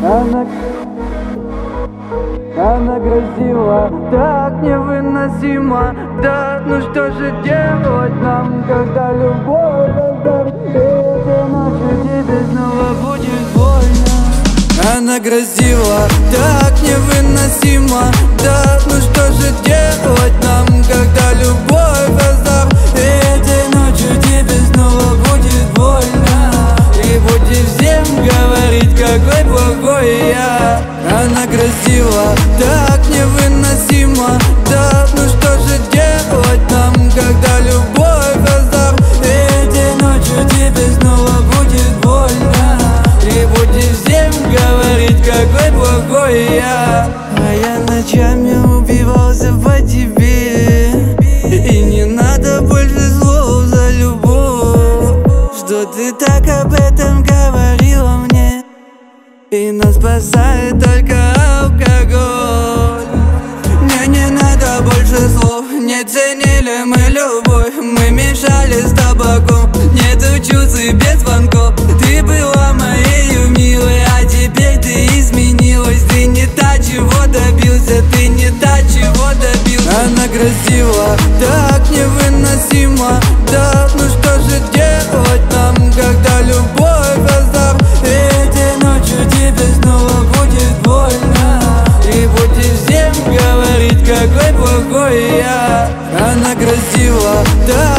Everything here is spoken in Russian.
Она красива, так невыносимо. Да, ну что же делать нам, когда любовь раздар? Этой ночью тебе снова будет больно. Она красива, так невыносимо. Да, ну что же делать нам, когда любовь раздар? Этой ночью тебе снова будет больно. И будешь всем говорить, какой плохой я. Она красива, так невыносимо. Да, ну что же делать нам, когда любовь раздар? Этой ночью тебе снова будет больно. И будешь всем говорить, какой плохой я. А я ночами убивался по тебе, и не надо больше слов за любовь. Что ты так об этом говорила мне? И нас спасает только алкоголь. Мне не надо больше слов. Не ценили мы любовь, мы мешали с табаком. Нету чувств и без звонков. Ты была моею милой, а теперь ты изменилась. Ты не та, чего добился, ты не та, чего добился. Она красива, так невыносимо. Да, ну что же делать нам, когда любовь раздар? Этой ночью тебе снова будет больно. И будешь всем говорить, какой плохой я. Она красива, да.